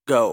Go.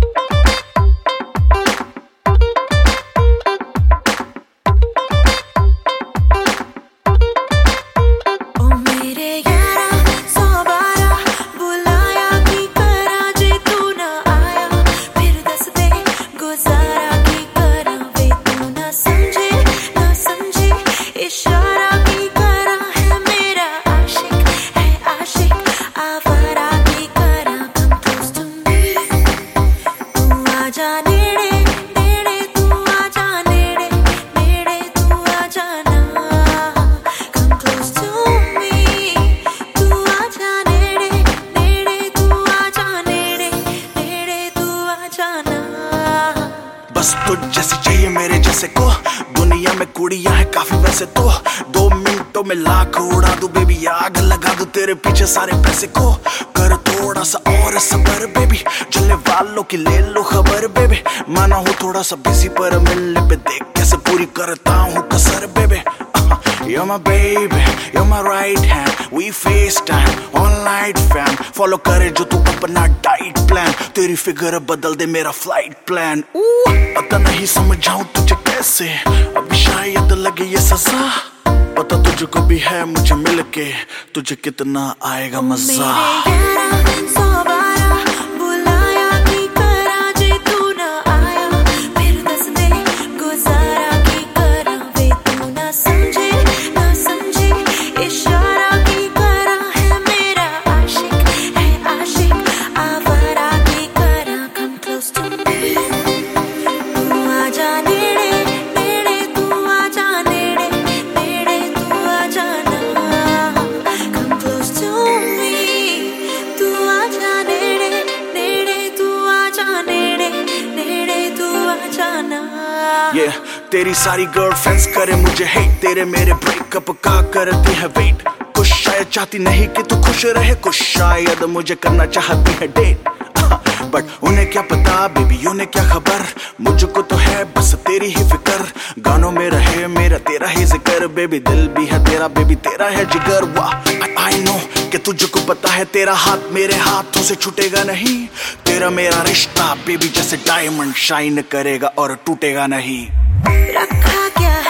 बस तुझ जैसी चाहिए मेरे जैसे को, दुनिया में कुड़ियां है काफी वैसे तो 2 मिनटों में लाख उड़ा दूं बेबी, आग लगा दूं तेरे पीछे सारे पैसे को। कर थोड़ा सा और सबर बेबी, चलने वालों की ले लो खबर बेबी। माना हूँ थोड़ा सा बिजी पर मिलने पे देख कैसे पूरी करता हूँ कसर baby. You're my baby, you're my right hand, we FaceTime, online fam। Follow करे जो तू अपना डाइट प्लान, तेरी फिगर बदल दे मेरा फ्लाइट प्लान। पता नहीं समझाऊं तुझे कैसे, अभी शायद लगे ये सजा। पता तुझको भी है मुझे मिलके, तुझे कितना आएगा मजा। Yeah, तेरी सारी गर्लफ्रेंड्स करे मुझे हेट, तेरे मेरे ब्रेकअप का करती है वेट। कुछ शायद चाहती नहीं कि तू खुश रहे, कुछ शायद मुझे करना चाहती है डेट। बट उन्हें क्या पता बेबी, उन्हें क्या खबर, मुझको तो है बस तेरी ही फिक्र। गानों में रहे मेरा तेरा ही जिक्र बेबी, दिल भी है तेरा बेबी, तेरा है जिगर। वाह आई नो कि तुझको पता है तेरा हाथ मेरे हाथों से छूटेगा नहीं। तेरा मेरा रिश्ता बेबी जैसे डायमंड शाइन करेगा और टूटेगा नहीं। रखा क्या